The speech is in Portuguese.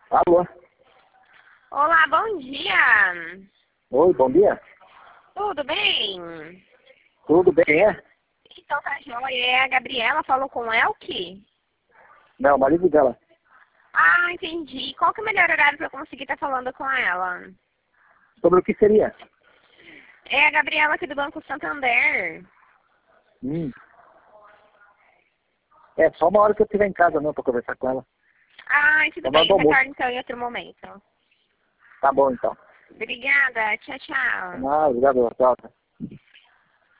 Alô? Olá, bom dia. Oi, bom dia. Tudo bem? Tudo bem, é? Então tá joia. É a Gabriela, falou com o Elke? Não, o marido dela. Ah, entendi. Qual que é o melhor horário para eu conseguir estar falando com ela? Sobre o que seria? É a Gabriela aqui do Banco Santander. Hum. É só uma hora que eu estiver em casa, não, pra conversar com ela. Ah, tudo É uma hora bem. do almoço. Retorno então em outro momento. Tá bom, então. Obrigada. Tchau, tchau. Ah, obrigado, tchau.